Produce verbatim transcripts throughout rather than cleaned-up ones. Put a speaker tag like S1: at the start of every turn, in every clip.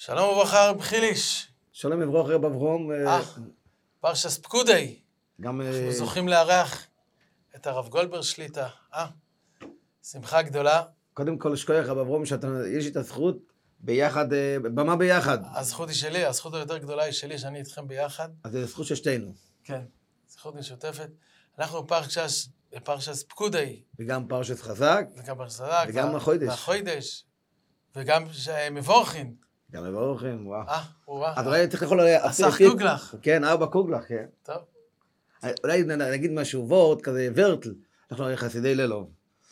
S1: שלום וברכה רב חיליש.
S2: שלום וברכה רב אברום.
S1: אה, פרשס פקודי.
S2: גם...
S1: אנחנו זוכים לארח את הרב גולדברג שליטה. אה, שמחה גדולה.
S2: קודם כל שכוח רב אברום, שיש לי את הזכות ביחד, במה ביחד.
S1: הזכות היא שלי, הזכות היותר גדולה היא שלי, שאני איתכם ביחד.
S2: אז זה זכות של שתינו.
S1: כן, זכות משותפת. אנחנו פרשס, פרשס פקודי.
S2: וגם פרשס חזק.
S1: וגם פרשס חזק.
S2: וגם החוידש.
S1: והחוידש. וגם מבורכין.
S2: גם מבורכין, וואו.
S1: אה, וואו.
S2: אז אולי צריך לכל...
S1: אסך קוגלח.
S2: כן, ארבע קוגלח, כן.
S1: טוב.
S2: אולי נגיד משהו, וורט כזה, ורטל. אנחנו הרי חסידי לילוב.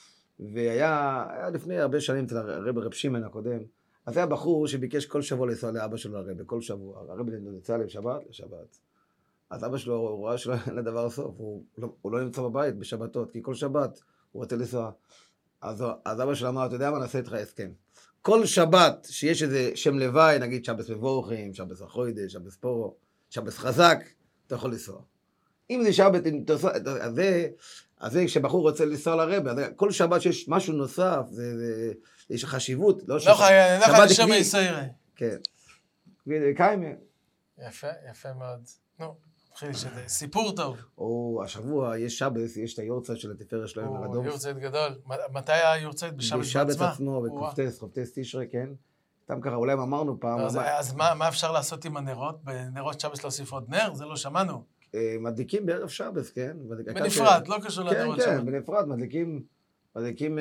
S2: והיה, היה לפני הרבה שנים אצל הרב רב שמעון הקודם, אז היה בחור שביקש כל שבוע לנסוע לאבא שלו הרב, כל שבוע. הרב נמצא לשבת, לשבת. אז אבא שלו, הוא ראה שלא אין לדבר סוף, הוא, הוא לא נמצא בבית בשבתות, כי כל שבת הוא רוצה לנסוע. אז, אז אבא שלו אמר, אתה יודע מה, נעשה איתך הסכם. כל שבת שיש איזה שם לוואי, נגיד שבס מבורכים, שבס החוידש, שבס פורו, שבס חזק, אתה יכול לנסוע. אם זה שבת, אז זה, אז זה כשבחור רוצה לנסוע לרב, אז כל שבת שיש משהו נוסף, זה, זה, יש חשיבות, לא שבת.
S1: לא חייב לשם היסיירה.
S2: כן. וקיימה.
S1: יפה, יפה מאוד. נו, סיפור טוב.
S2: או השבוע יש שבס, יש את היורצייט של התפארת שלהם הרדומס.
S1: או, יורצייט גדול. מתי היורצייט בשבס בעצמה?
S2: בשבס עצמו, בקופטס, קופטס תשרי, כן. סתם ככה, אולי אמרנו פעם.
S1: אז מה אפשר לעשות עם הנרות? בנרות שבס להוסיף עוד נר? זה לא שמענו.
S2: מדליקים בערב שבס, כן.
S1: בנפרד, לא קשור לנרות שבס.
S2: כן, כן, בנפרד, מדליקים, מדליקים...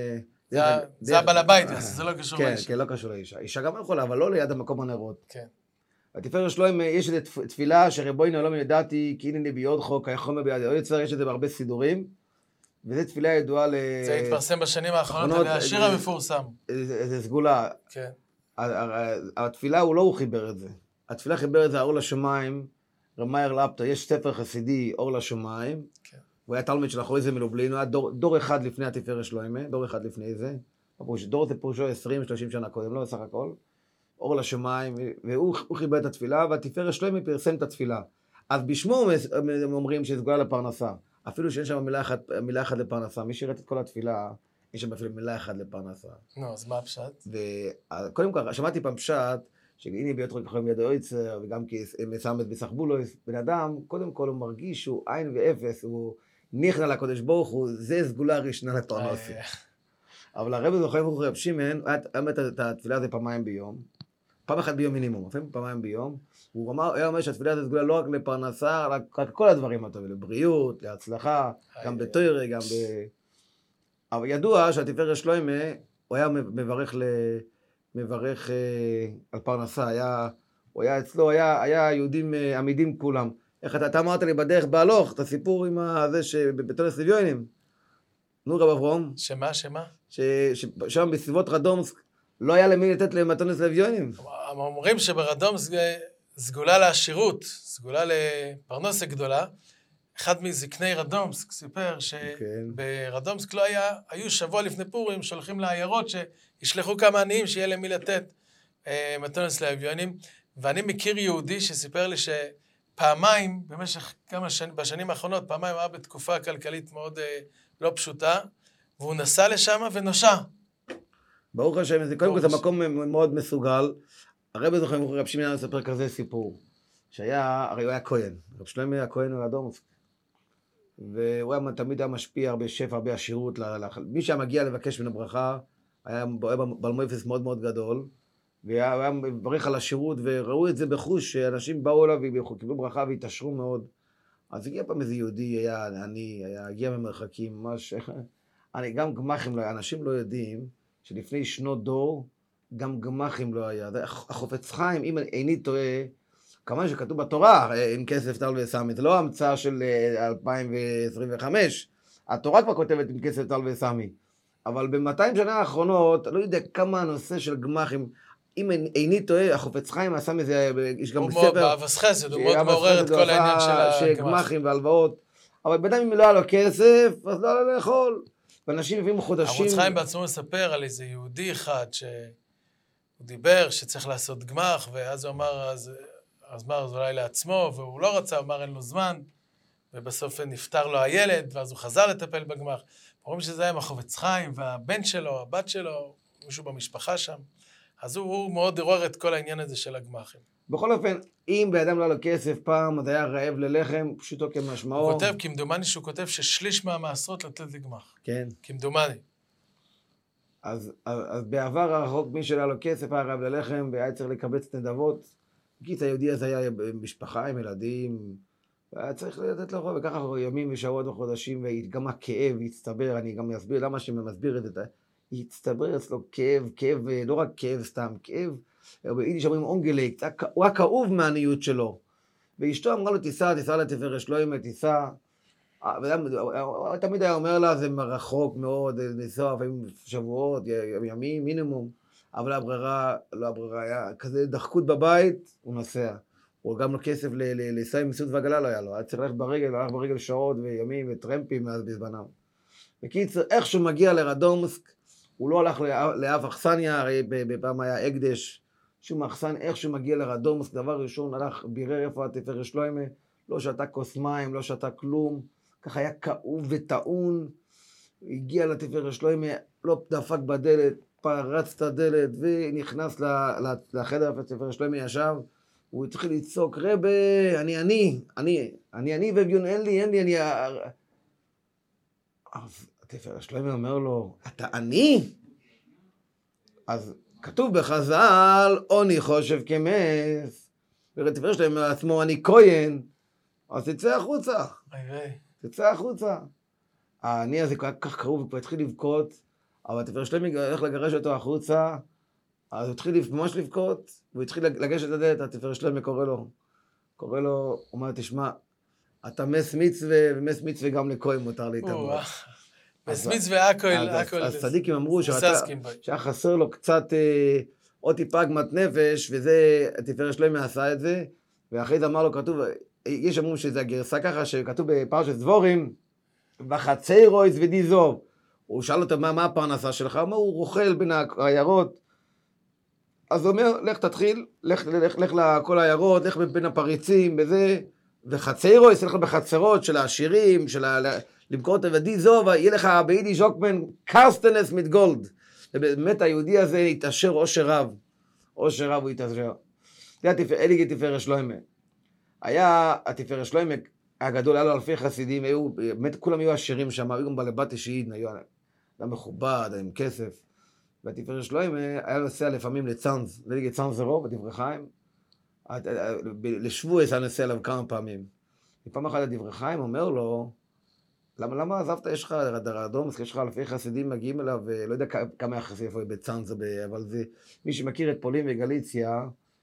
S1: זה הבעל הבית, זה לא קשור לאישה.
S2: כן, כן, לא קשור לאישה. אישה גם יכולה, אבל לא ליד המקום הנרות.
S1: כן.
S2: התפארת שלהם, יש איזו תפילה שרבוינו לא ידעתי, כי הנה ביוד חוק, היחומר ביד יוצר, יש את זה בהרבה סידורים, וזו תפילה ידועה ל...
S1: זה התפרסם בשנים האחרונות, על השיר המפורסם.
S2: זה סגולה.
S1: כן.
S2: התפילה הוא לא הוא חיבר את זה. התפילה חיבר את זה, האור לשמיים, רמייר לפטר, יש ספר חסידי, אור לשמיים, הוא היה תלמיד של אחורי זה מלובלין, הוא היה דור אחד לפני התפארת שלהם, דור אחד לפני זה, דור זה פרושו עשרים שלושים שנה קודם, לא בסך הכל. אור לשמיים, והוא חיבר את התפילה, והתפארת שלמה פרסם את התפילה. אז בשמו הם אומרים שסגולה לפרנסה. אפילו שאין שם מילה אחת, מילה אחת לפרנסה. מי שירת את כל התפילה, יש שם אפילו מילה אחת לפרנסה.
S1: נו, אז מה הפשט?
S2: וקודם כל, שמעתי פעם פשט, שהנה ביות חוק יכולים ידו יוצר, וגם כי מסמת בסחבולוס, בן אדם, קודם כל הוא מרגיש שהוא עין ואפס, הוא נכנע לקודש ברוך הוא, זה סגולה ראשונה לפרנסה. אבל הרב זוכר רב שמעון, היה את התפילה הזה פעמיים ביום, פעם אחת ביום מינימום, לפעמים פעמיים ביום, הוא אמר, היה אומר שהתפילה הזאת סגולה לא רק לפרנסה, רק כל הדברים הטובים, לבריאות, להצלחה, גם בתוירה, גם ב... אבל ידוע שהתפארת שלמה, הוא היה מברך ל... מברך על פרנסה, היה, הוא היה אצלו, היה, היה יהודים עמידים כולם. איך אתה, אתה אמרת לי בדרך בהלוך, את הסיפור עם הזה שבתונס לוויונים. נו רב אברום.
S1: שמה, שמה?
S2: ששם בסביבות רדומסק, לא היה למי לתת למתונס לוויונים.
S1: אומרים שברדומסק סגולה לעשירות, סגולה לפרנסה גדולה. אחד מזקני רדומסק סיפר שברדומסק לא היה, היו שבוע לפני פורים, שולחים לעיירות שישלחו כמה עניים שיהיה למי לתת מתונס לוויונים. ואני מכיר יהודי שסיפר לי שפעמיים, במשך כמה שנים, בשנים האחרונות, פעמיים היה בתקופה כלכלית מאוד לא פשוטה, והוא נסע לשם ונושע.
S2: ברוך השם, זה קודם כל זה מקום מאוד מסוגל. הרב זוכר, רב שמעון מספר כזה סיפור, שהיה, הרי הוא היה כהן, רב שלמה היה כהן ברדומסק, והוא היה תמיד היה משפיע הרבה שפע, הרבה עשירות, מי שהיה מגיע לבקש ממנו ברכה, היה בעל מויפס מאוד מאוד גדול, והיה מברך על השירות, וראו את זה בחוש, שאנשים באו אליו וקיבלו ברכה והתעשרו מאוד. אז הגיע פעם איזה יהודי, היה עני, היה הגיע ממרחקים, ממש, אני, גם גמחים לא היה, אנשים לא יודעים, שלפני שנות דור, גם גמחים לא היה. החופץ חיים, אם איני טועה, כמובן שכתוב בתורה, עם כסף טל וסמי, זה לא המצאה של אלפיים עשרים וחמש, התורה כבר כותבת עם כסף טל וסמי, אבל ב-מאתיים שנה האחרונות, לא יודע כמה הנושא של גמחים, אם איני טועה, החופץ חיים עשה מזה, יש גם בספר,
S1: הוא באבס חסד, הוא מאוד מעורר את כל העניין של
S2: הגמחים והלוואות, אבל בינתיים אם לא היה לו כסף, אז לא היה לו לאכול, ואנשים לפעמים חודשים...
S1: החופץ חיים בעצמו מספר על איזה יהודי אחד, שהוא דיבר שצריך לעשות גמח, ואז הוא אמר, אז... אז אמר, אז אולי לעצמו, והוא לא רצה, אמר, אין לו זמן, ובסוף נפטר לו הילד, ואז הוא חזר לטפל בגמח. אומרים שזה היה עם החופץ חיים, והבן שלו, הבת שלו, מישהו במשפחה שם, אז הוא, הוא מאוד עורר את כל העניין הזה של הגמחים.
S2: בכל אופן, אם באדם לא היה לו כסף פעם, אז היה רעב ללחם, פשוטו כמשמעו.
S1: הוא כותב, כמדומני שהוא כותב ששליש מהמעשרות לתת לגמח.
S2: כן.
S1: כמדומני.
S2: אז, אז, אז בעבר הרחוק, מי שהיה לו כסף היה רעב ללחם, והיה צריך לקבץ נדבות. קיץ היהודי הזה היה משפחה עם ילדים, והיה צריך לתת לו, וככה ימים ושעות וחודשים, וגם הכאב הצטבר, אני גם אסביר למה שמסביר את זה, הצטבר אצלו כאב, כאב, לא רק כאב סתם, כאב, ביידיש אומרים אונגלייק, הוא היה כאוב מהעניות שלו. ואשתו אמרה לו, תיסע, תיסע לתפארת שלוימה, תיסע. הוא תמיד היה אומר לה, זה רחוק מאוד, לנסוע, לפעמים שבועות, ימים, מינימום. אבל הברירה, לא הברירה, היה כזה דחקות בבית, הוא נוסע. הוא גם לו כסף לנסוע עם מסעות ועגלה לא היה לו, היה צריך ללכת ברגל, הלך ברגל שעות וימים וטרמפים מאז בזמנם. בקיצור, איך שהוא מגיע לרדומסק, הוא לא הלך לאף אכסניה, הרי בפעם היה אקדש, שום אכסן, איך שהוא מגיע לרדומסק, דבר ראשון, הלך בירר איפה התפארת שלוימה, לא שתה כוס מים, לא שתה כלום, ככה היה כאוב וטעון, הגיע לתפארת שלוימה, לא דפק בדלת, פרץ את הדלת ונכנס לחדר איפה התפארת שלוימה ישב, הוא התחיל לצעוק, רבי, אני אני, אני, אני אני ואביון, אין לי, אין לי, אני... אז התפארת שלוימה אומר לו, אתה אני? אז כתוב בחז"ל, עוני חושב כמס, ותפארת שלוימה עצמו, אני כהן, אז תצא החוצה, תצא החוצה. העני הזה כל כך קרוב, הוא כבר התחיל לבכות, אבל התפארת שלוימה הולך לגרש אותו החוצה, אז הוא התחיל ממש לבכות, והוא התחיל לגשת לדלת, התפארת שלוימה קורא לו, קורא לו, הוא אומר, תשמע, אתה מס מצווה, ומס מצווה גם לכהן מותר להתאמרות.
S1: מס מצווה הכל, הכל.
S2: אז צדיקים אמרו שהיה חסר לו קצת עוד טיפה עגמת נפש, וזה, התפארת שלוימה עשה את זה, ואחרי זה אמר לו, כתוב, יש אמרו שזה הגרסה ככה, שכתוב בפרשת דבורים, וחצרויס ודיזוב. הוא שאל אותו, מה הפרנסה שלך? הוא אומר, הוא רוכל בין העיירות, אז הוא אומר, לך תתחיל, לך, לך, לך לכל העיירות, לך בין הפריצים, בזה, וחצרו, יש לך בחצרות של העשירים, של ה... למכור את הודי זו, יהיה לך ביידיש אוקמן קרסטנס mit גולד. ובאמת היהודי הזה יתעשר עושר רב. עושר רב הוא יתעשר. זה אליגי תפארת שלוימה. היה התפארת שלוימה הגדול, היה לו אלפי חסידים, היו, באמת כולם היו עשירים שם, היו גם בעלי בת אישית, היו אדם מכובד, עם כסף. והתפארת שלוימה היה נוסע לפעמים לצאנז, לליגי צאנז זרו, בדברי חיים. לשבועס היה נוסע אליו כמה פעמים. פעם אחת הדברי חיים אומר לו, למה, למה עזבת? יש לך רדומסק, יש לך אלפי חסידים מגיעים אליו, ולא יודע כמה יחסים איפה בצאנז, אבל זה, מי שמכיר את פולין וגליציה,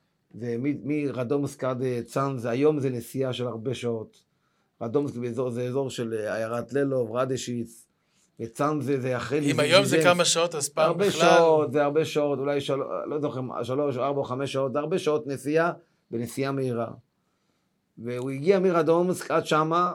S2: ומרדומסק עד צאנז, היום זה נסיעה של הרבה שעות. רדומסק זה אזור של עיירת ללוב, רדשיץ, וצאנז זה אחרי...
S1: אם היום זה כמה שעות, אז פעם בכלל...
S2: הרבה שעות, זה הרבה שעות, אולי של... לא זוכר, שלוש, ארבע או חמש שעות, זה הרבה שעות נסיעה, בנסיעה מהירה. והוא הגיע מרדומסק עד שמה,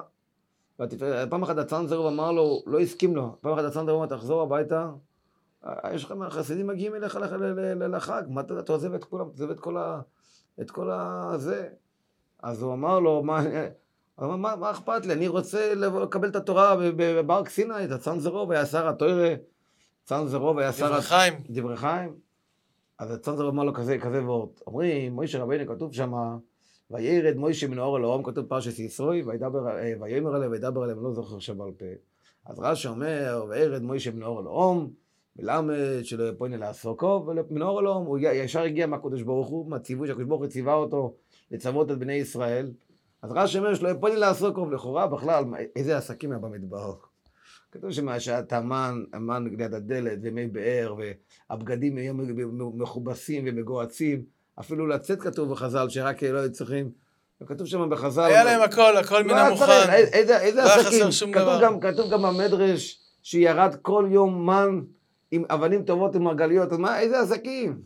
S2: פעם אחת הצאנזר אמר לו, לא הסכים לו, פעם אחת הצאנזר אמר, תחזור הביתה, יש לך חסידים מגיעים אליך לחג, מה אתה עוזב את כולם, אתה עוזב את כל ה... את כל הזה. אז הוא אמר לו, מה... מה, מה אכפת לי? אני רוצה לקבל את התורה בבר סיני, את הצאנזרו ויעשר התורה, צאנזרו ויעשר...
S1: דברי חיים.
S2: דברי חיים. אז הצאנזר אמר לו כזה, כזה וורט. אומרים, מוישה רבינו כתוב שם, וירד מוישה מן האור אל האום, כתוב פרשת ישרוי, ויאמר עליהם וידבר עליהם, לא זוכר שבעל פה. אז רש"י אומר, וירד מוישה מן האור אל האום, מלמד שלא יפוני לעסוקו, ומן האור אל האום, הוא ישר הגיע מהקדוש ברוך הוא, מהציווי שהקדוש ברוך הוא ציווה אותו לצוות את בני ישראל. אז רש"י אומר שלא יפוני לעסוקו, לכאורה בכלל, איזה עסקים היה במדבר. כתוב שמה שהתאמן, אמן ליד הדלת ומי באר, והבגדים היו מכובסים ומגועצים, אפילו לצאת כתוב בחז"ל שרק לא היו צריכים, וכתוב שם בחז"ל...
S1: היה להם הכל, הכל מן המוכן.
S2: איזה עסקים? כתוב גם במדרש שירד כל יום מן עם אבנים טובות ומרגליות, אז מה, איזה עסקים?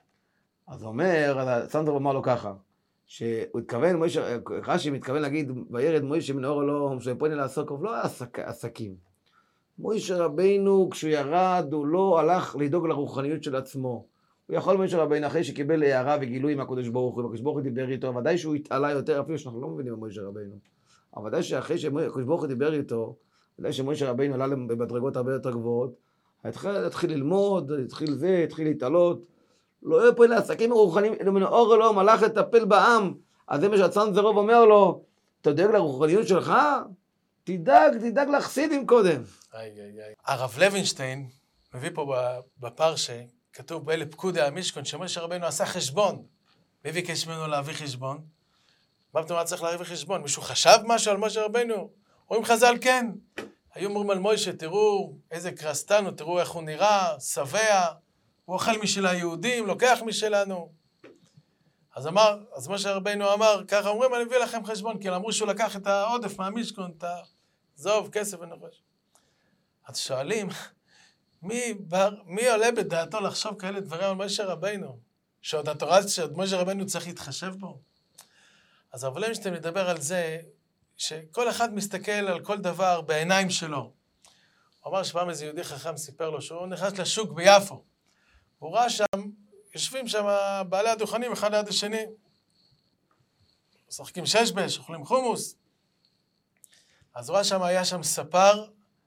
S2: אז הוא אומר, הצאנזר אמר לו ככה, שהוא התכוון, רש"י מתכוון להגיד, וירד מוישה מן האור אל האום, שיפוני לעסוקו, לא היה עסקים. מוישה רבינו, כשהוא ירד, הוא לא הלך לדאוג לרוחניות של עצמו. הוא יכול מוישה רבינו, אחרי שקיבל הערה וגילוי מהקדוש ברוך הוא, הקדוש ברוך הוא דיבר איתו, ודאי שהוא התעלה יותר, אפילו שאנחנו לא מבינים במוישה רבינו. אבל ודאי שאחרי שהקדוש ברוך הוא דיבר איתו, ודאי שמוישה רבינו עלה במדרגות הרבה יותר גבוהות, התחיל, התחיל ללמוד, התחיל זה, התחיל להתעלות, לא יהיה פה אלה עסקים הרוחניים, אלו מן האור אלוהים, הלך לטפל בעם. אז זה מה שהצאן זרוב אומר לו, אתה דואג לרוחניות שלך? תדאג, תדאג לחסידים קודם.
S1: איי, איי, איי. הרב לוינשטיין מביא פה בפרשה, כתוב באלה פקודי המשכון, שמשה רבנו עשה חשבון. מי ביקש ממנו להביא חשבון? מה פתאום היה צריך להביא חשבון? מישהו חשב משהו על משה רבנו? רואים חז"ל כן. היו אומרים על מוישה, תראו איזה קרסטן הוא, תראו איך הוא נראה, שבע, הוא אוכל משל היהודים, לוקח משלנו. אז אמר, אז משה רבנו אמר, ככה אומרים, אני מביא לכם חשבון, כי אמרו שהוא לקח את העודף מהמשכון, את הזוב, כסף ונחש. אז שואלים, מי, בר, מי עולה בדעתו לחשוב כאלה דברים על משה רבנו? שעוד התורה, שעוד משה רבנו צריך להתחשב בו? אז הרב לוינשטיין מדבר על זה, שכל אחד מסתכל על כל דבר בעיניים שלו. הוא אמר שפעם איזה יהודי חכם סיפר לו שהוא נכנס לשוק ביפו. הוא ראה שם, יושבים שם בעלי הדוכנים אחד ליד השני. משחקים ששבש, אוכלים חומוס. אז הוא ראה שם, היה שם ספר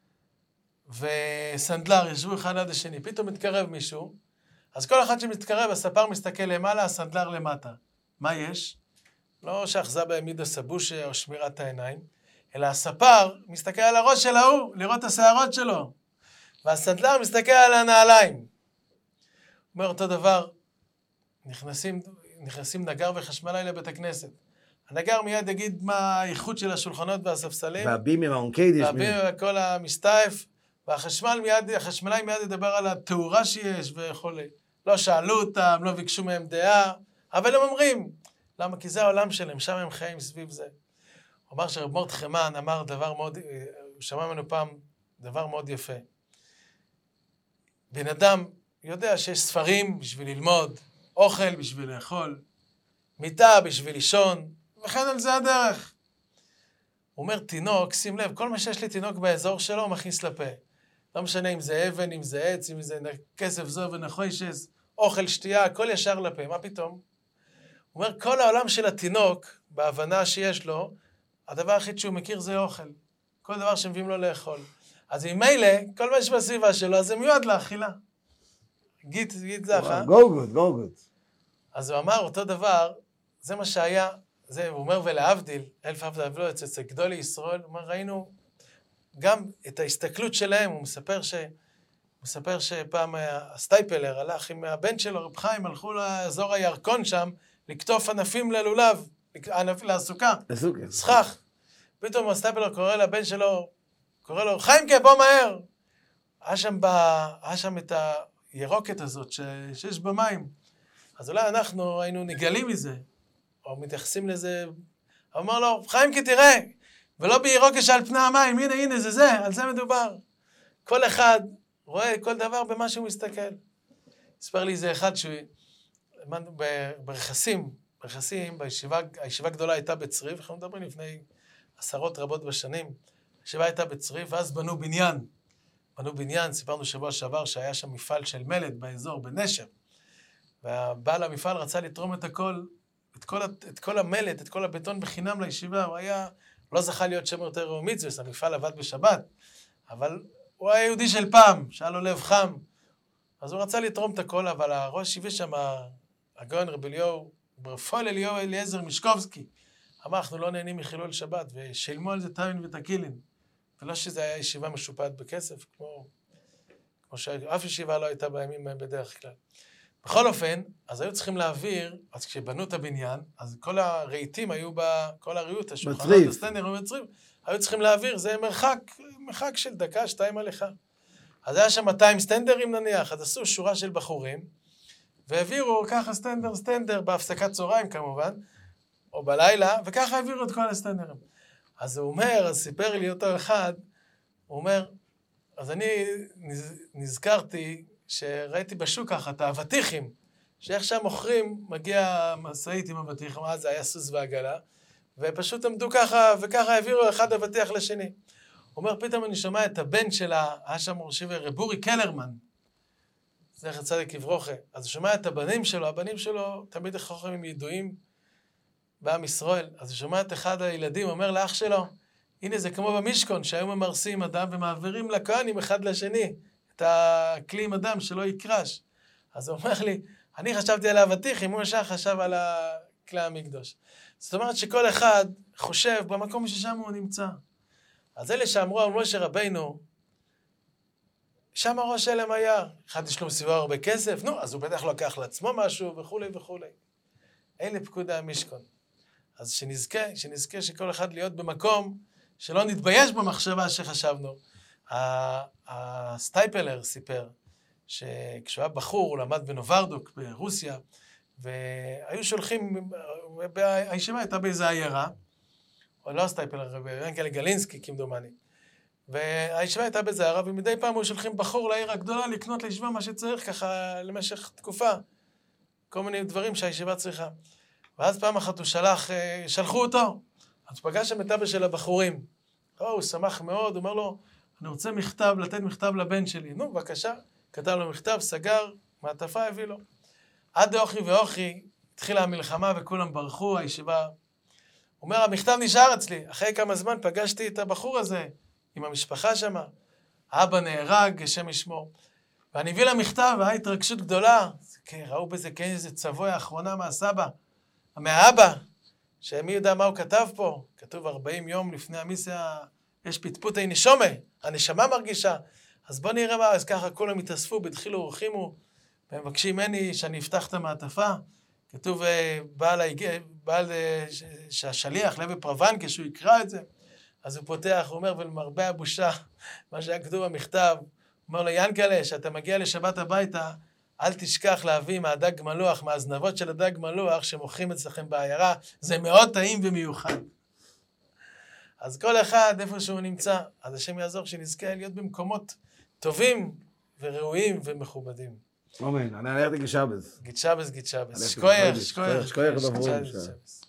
S1: וסנדלר, ישבו אחד ליד השני. פתאום מתקרב מישהו. אז כל אחד שמתקרב, הספר מסתכל למעלה, הסנדלר למטה. מה יש? לא שאחזה בעמיד הסבושה או שמירת העיניים, אלא הספר מסתכל על הראש של ההוא, לראות את השערות שלו. והסנדלר מסתכל על הנעליים. אומר אותו דבר, נכנסים, נכנסים נגר וחשמלאי לבית הכנסת. הנגר מיד יגיד מה האיכות של השולחנות והספסלים.
S2: והבימים, האונקיידיש.
S1: והבימים וכל המסתעף. והחשמל מיד, החשמלאי מיד ידבר על התאורה שיש וכו'. לא שאלו אותם, לא ביקשו מהם דעה, אבל הם אומרים, למה? כי זה העולם שלהם, שם הם חיים סביב זה. הוא אמר שרב מרדכי מן אמר דבר מאוד, הוא שמע ממנו פעם דבר מאוד יפה. בן אדם יודע שיש ספרים בשביל ללמוד, אוכל בשביל לאכול, מיטה בשביל לישון, וכן על זה הדרך. הוא אומר, תינוק, שים לב, כל מה שיש לי תינוק באזור שלו, הוא מכניס לפה. לא משנה אם זה אבן, אם זה עץ, אם זה כסף זו ונחוישס, אוכל, שתייה, הכל ישר לפה. מה פתאום? הוא אומר, כל העולם של התינוק, בהבנה שיש לו, הדבר הכי שהוא מכיר זה אוכל. כל דבר שמביאים לו לאכול. אז אם מילא, כל מה שבסביבה שלו, אז זה מיועד לאכילה. גיד, גיד זך, אה?
S2: Go good, go good.
S1: אז הוא אמר, אותו דבר, זה מה שהיה, זה, הוא אומר, ולהבדיל, אלף עבד אבלו, אצל גדולי ישראל, הוא אומר, ראינו גם את ההסתכלות שלהם, הוא מספר ש... הוא מספר שפעם הסטייפלר הלך עם הבן שלו, רב חיים, הלכו לאזור הירקון שם, לקטוף ענפים ללולב, ענפ, לעסוקה, סכך. פתאום הסטייפלר קורא לבן שלו, קורא לו, חיימקה, בוא מהר. היה שם, בה, היה שם את הירוקת הזאת ש, שיש במים. אז אולי אנחנו היינו נגלים מזה, או מתייחסים לזה, הוא אמר לו, חיימקה תראה, ולא בירוקת שעל פני המים, הנה, הנה, זה זה, על זה מדובר. כל אחד רואה כל דבר במה שהוא מסתכל. הספר לי זה אחד שהוא, ברכסים, ברכסים, בישיבה, הישיבה גדולה הייתה בצריף, אנחנו מדברים לפני עשרות רבות בשנים, הישיבה הייתה בצריף, ואז בנו בניין. בנו בניין, סיפרנו שבוע שעבר שהיה שם מפעל של מלט באזור, בנשר. והבעל המפעל רצה לתרום את הכל, את כל, את כל המלט, את כל הבטון בחינם לישיבה. הוא היה, לא זכה להיות שם יותר ראו מצווה, המפעל עבד בשבת, אבל הוא היה יהודי של פעם, שהיה לו לב חם. אז הוא רצה לתרום את הכל, אבל הראש הביא שם, הגאון רב אליהו, ברפול אליהו אליעזר משקובסקי, אמר, אנחנו לא נהנים מחילול שבת, ושילמו על זה תמין ותקילין. ולא שזה היה ישיבה משופעת בכסף, כמו, כמו שאף ישיבה לא הייתה בימים בדרך כלל. בכל אופן, אז היו צריכים להעביר, אז כשבנו את הבניין, אז כל הרהיטים היו בה, כל הריהוט, השולחנות, הסטנדר, המצרים, היו צריכים להעביר, זה מרחק, מרחק של דקה, שתיים הליכה. אז היה שם מאתיים סטנדרים נניח, אז עשו שורה של בחורים, והעבירו ככה סטנדר, סטנדר, בהפסקת צהריים כמובן, או בלילה, וככה העבירו את כל הסטנדרים. אז הוא אומר, אז סיפר לי אותו אחד, הוא אומר, אז אני נזכרתי שראיתי בשוק ככה את האבטיחים, שאיך שם מוכרים, מגיע מסעית עם אבטיחים, אז זה היה סוס ועגלה, ופשוט עמדו ככה, וככה העבירו אחד אבטיח לשני. הוא אומר, פתאום אני שומע את הבן שלה, היה שם ראשי רבורי קלרמן, זכר צדיק לברוכה, אז הוא שומע את הבנים שלו, הבנים שלו תמיד חכמים ידועים בעם ישראל, אז הוא שומע את אחד הילדים, אומר לאח שלו, הנה זה כמו במשכון, שהיום ממרסים אדם ומעבירים לכהנים אחד לשני, את הכלי עם אדם שלא יקרש. אז הוא אומר לי, אני חשבתי על האבטיחים, הוא ישר חשב על כלי המקדוש. זאת אומרת שכל אחד חושב במקום ששם הוא נמצא. אז אלה שאמרו על משה רבינו, שם הראש אלם היה. אחד יש לו מסביבו הרבה כסף, נו, אז הוא בטח לוקח לעצמו משהו וכו' וכו'. אלה פקודי המשכון. אז שנזכה, שנזכה שכל אחד להיות במקום שלא נתבייש במחשבה שחשבנו. הסטייפלר סיפר שכשהוא היה בחור, הוא למד בנוברדוק ברוסיה, והיו שולחים, הישיבה הייתה באיזה עיירה, או לא הסטייפלר, ינקלה גלינסקי כמדומני, והישיבה הייתה באיזה עיירה, ומדי פעם היו שולחים בחור לעיר הגדולה לקנות לישיבה מה שצריך ככה למשך תקופה, כל מיני דברים שהישיבה צריכה. ואז פעם אחת הוא שלח, שלחו אותו, אז פגש שם את אבא של הבחורים. או, הוא שמח מאוד, הוא אומר לו, אני רוצה מכתב, לתת מכתב לבן שלי. נו, בבקשה. כתב לו מכתב, סגר, מעטפה הביא לו. עד אוכי ואוכי, התחילה המלחמה וכולם ברחו, הישיבה. הוא אומר, המכתב נשאר אצלי. אחרי כמה זמן פגשתי את הבחור הזה, עם המשפחה שמה. האבא נהרג, השם ישמור. ואני הביא לה מכתב, והיה התרגשות גדולה. כן, ראו בזה כן איזה צבוי האחרונה מהסבא. מהאבא, שמי יודע מה הוא כתב פה, כתוב ארבעים יום לפני המיסה, יש פטפוטי נשומה, הנשמה מרגישה, אז בוא נראה מה, אז ככה כולם התאספו, בתחילו ורחימו, והם מבקשים ממני שאני אפתח את המעטפה, כתוב בעל, בעל שהשליח, לוי פרוון, כשהוא יקרא את זה, אז הוא פותח, הוא אומר, ולמרבה הבושה, מה שהיה כתוב במכתב, הוא אומר לו, ינקלה, שאתה מגיע לשבת הביתה, אל תשכח להביא מהדג מלוח, מהזנבות של הדג מלוח שמוכרים אצלכם בעיירה, זה מאוד טעים ומיוחד. אז כל אחד, איפה שהוא נמצא, אז השם יעזור שנזכה להיות במקומות טובים וראויים ומכובדים.
S2: אמן, אני הלכתי גיט שבס.
S1: גיט שבס, גיט שבס. שקוייך, שקוייך.
S2: שקוייך דברו.